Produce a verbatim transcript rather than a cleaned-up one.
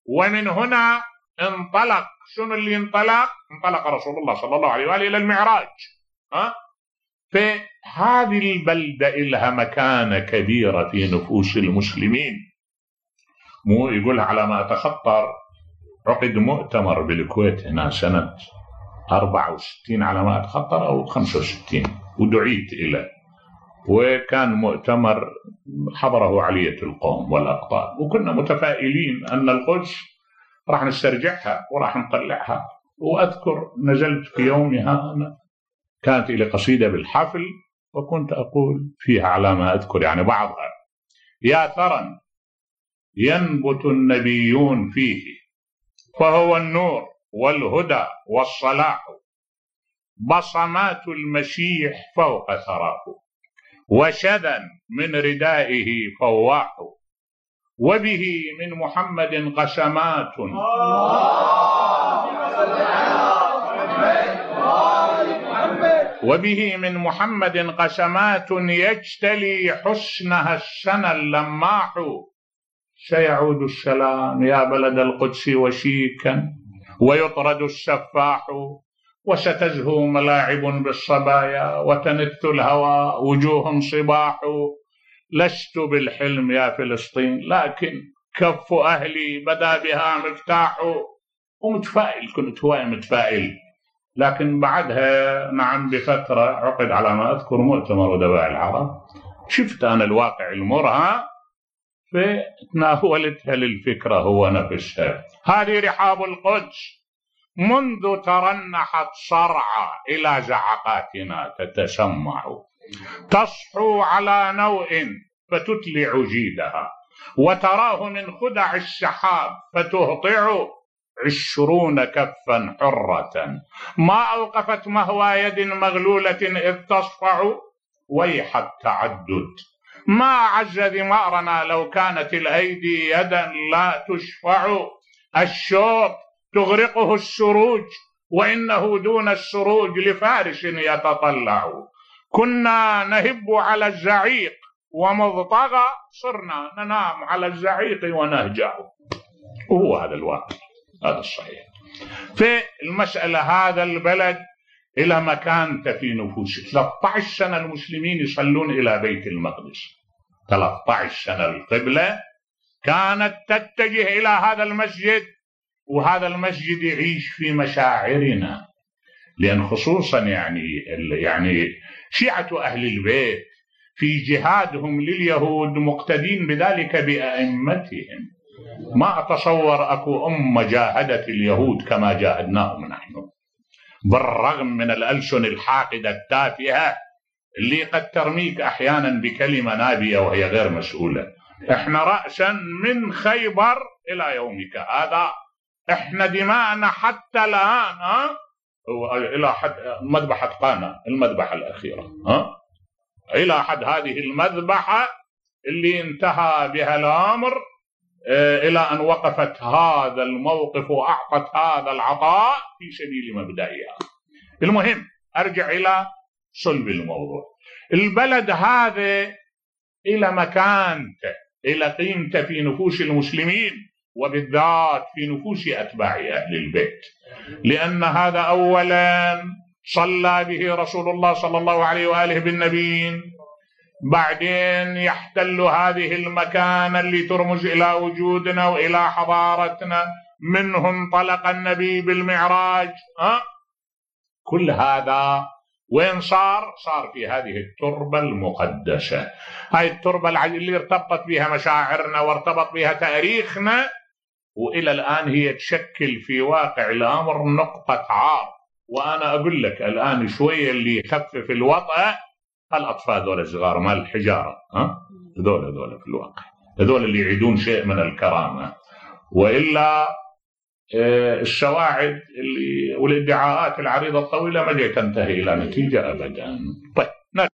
ومن هنا انطلق. شنو اللي انطلق؟ انطلق رسول الله صلى الله عليه وآله إلى المعراج. ها؟ فهذه البلدة إلها مكانة كبيرة في نفوس المسلمين. مو يقول على ما أتخطر عقد مؤتمر بالكويت هنا سنة أربعة وستين على ما أتخطر أو خمسة وستين، ودعيت إليه، وكان مؤتمر حضره علية القوم والأقطار، وكنا متفائلين أن القدس راح نسترجعها وراح نطلعها. وأذكر نزلت في يومها، كانت إلى قصيدة بالحفل، وكنت أقول فيها على ما أذكر يعني بعضها: يا ثرى ينبت النبيون فيه فهو النور والهدى والصلاح، بصمات المسيح فوق ثراه، وشذا من ردائه فواح، وبه من محمد قسمات وبه من محمد قسمات يجتلي حسنها السنى اللماح، سيعود السلام يا بلد القدس وشيكا ويطرد السفاح، وستزهو ملاعب بالصبايا وتنث الهوى وجوه صباح، لست بالحلم يا فلسطين لكن كف أهلي بدا بها مفتاح. ومتفائل، كنت هواي متفائل. لكن بعدها نعم بفترة عقد على ما أذكر مؤتمر أدباء العرب، شفت أنا الواقع المرهى فتناولتها للفكرة هو نفسها. هذه رحاب القدس منذ ترنحت صرعى إلى زعقاتنا تتسمع، تصحو على نوء فتتلع جيدها، وتراه من خدع السحاب فتهطع عشرون كفا حرة، ما أوقفت مهوى يد مغلولة إذ تصفع، ويح التعدد ما عز ذمارنا لو كانت الأيدي يدا لا تشفع، الشوق تغرقه السروج وإنه دون السروج لفارس يتطلع، كنا نهب على الزعيق ومضطغى صرنا ننام على الزعيق ونهجع. وهو هذا الواقع، هذا الصحيح. في المسألة هذا البلد إلى مكانته في نفوس. ثلاثة عشر سنة المسلمين يصلون إلى بيت المقدس، ثلاثة عشر سنة القبلة كانت تتجه إلى هذا المسجد، وهذا المسجد يعيش في مشاعرنا، لأن خصوصا يعني يعني شيعة أهل البيت في جهادهم لليهود مقتدين بذلك بأئمتهم. ما أتصور أكو أمة جاهدت اليهود كما جاهدناهم نحن، بالرغم من الألسن الحاقدة التافهة اللي قد ترميك أحيانا بكلمة نابية وهي غير مسؤولة. إحنا رأسا من خيبر إلى يومك هذا، إحنا دماءنا حتى الآن ها إلى حد مذبحة قانا، المذبحة الأخيرة ها إلى حد هذه المذبحة اللي انتهى بها الأمر إلى أن وقفت هذا الموقف وأعطت هذا العطاء في سبيل مبدئها. المهم أرجع إلى صلب الموضوع. البلد هذا إلى مكانته، إلى قيمته في نفوس المسلمين، وبالذات في نفوس أتباع أهل البيت، لأن هذا أولا صلى به رسول الله صلى الله عليه وآله بالنبيين، بعدين يحتل هذه المكانة اللي ترمز إلى وجودنا وإلى حضارتنا، منه انطلق النبي بالمعراج. ها؟ كل هذا وين صار؟ صار في هذه التربة المقدسة، هاي التربة اللي ارتبطت بها مشاعرنا وارتبط بها تاريخنا، وإلى الآن هي تشكل في واقع الأمر نقطة عار. وأنا أقول لك الآن شوية اللي يخفف الوطأ الأطفال ذول الصغار مال الحجارة، ها ذول ذول في الواقع ذول اللي يعيدون شيء من الكرامة، وإلا السواعد اللي والادعاءات العريضة الطويلة ما جاي تنتهي إلى نتيجة أبدا. طيب